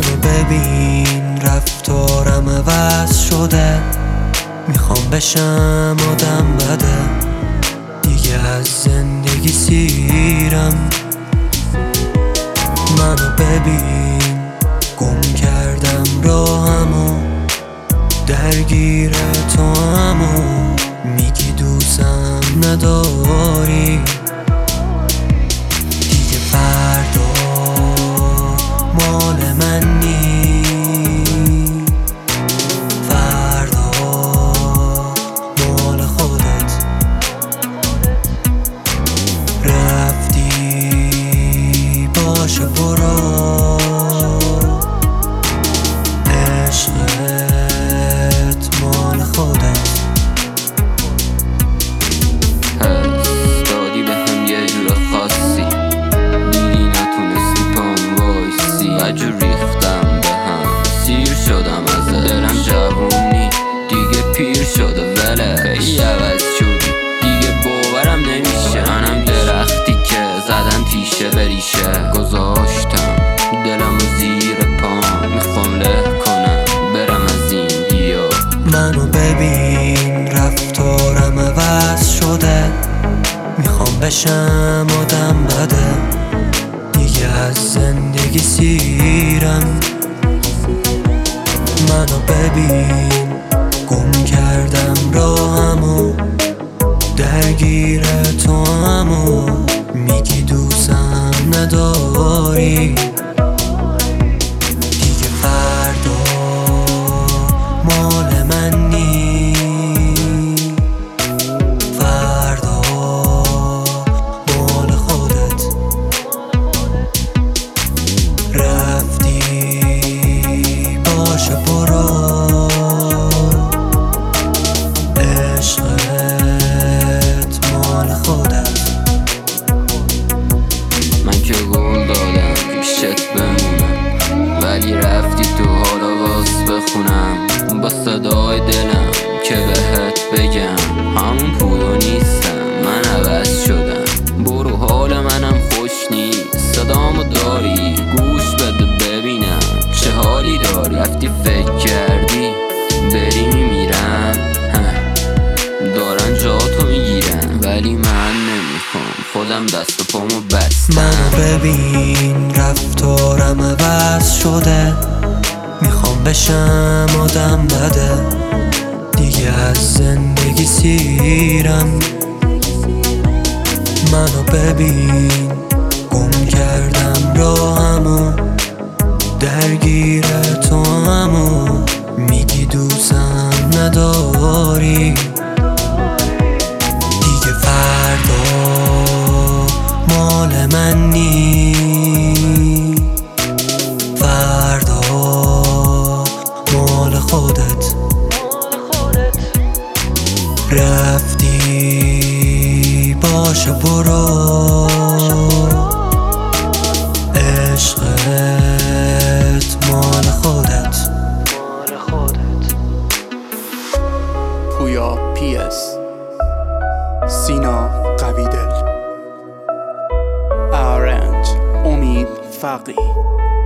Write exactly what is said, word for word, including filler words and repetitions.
منو ببین رفتارم عوض شده، میخوام بشم آدم بده، دیگه از زندگی سیرم. منو ببین گم کردم راهمو، درگیر تو همو، میگی دوستم نداری، دیگه فردا مال من نی، فردا مال خودت. رفتی باشه برو، عشقت مال خودت. حس دادی به هم یه جور خاصی، دیدی نتونستی پام وایسی، بجور ریختم به هم، سیر شدم از دلم، جوونی دیگه پیر شده وله، خیلی عوض شدی دیگه باورم نمیشه. منم درختی که زدن تیشه به ریشه، گذاشتم دلمو زیر پام، میخوام له کنم برم از این گیا. منو ببین رفتارم عوض شده، میخوام بشم آدم بده، دیگه از زندگی سیرم. منو ببین گم کردم راهمو، درگیر تو همو، میگی دوستم نداری، دیگه فردا مال من نی، فردا مال خودت. رفتی باشه برو، عشقت مال خودت. من که گل دادم پیشت بمونم، ولی رفتی تو حالا باز بخونم، با صدای دلم که بهت بگم همون پولو نیستم، من عوض شدم. برو حال منم خوش نیست، صدامو داری گوش بده ببینم چه حالی داری. رفتی فکر کردی بری میمیرم، دارن جاتو میگیرن ولی من نمیخوام، خودم دست و پامو بستم. منو ببین رفتارم عوض شده، میخوام بشم آدم بده، دیگه از زندگی سیرم. منو ببین گم کردم راهمو، درگیر تو همو، میگی دوستم نداری، دیگه فردا مال من نی، فردا مال خودت. رفتی باشه برو، عشقت مال خودت. پویا پی اس، سینا قویدل، آرنج امید فقی.